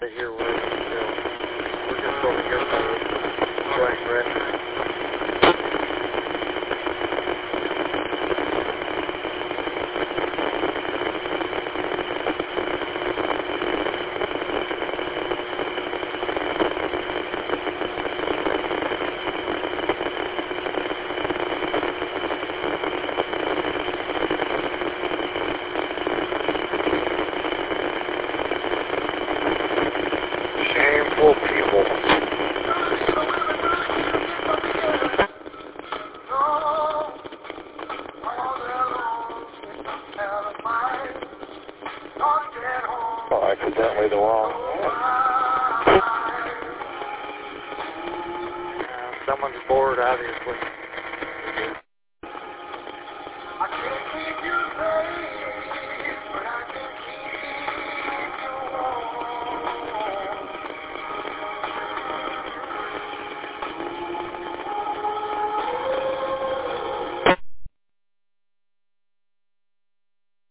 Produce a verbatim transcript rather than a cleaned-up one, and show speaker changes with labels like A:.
A: of here. We're, you know, we're just over here for joint record. Shameful people. Oh, accidentally the wrong one. Uh, someone's bored, obviously.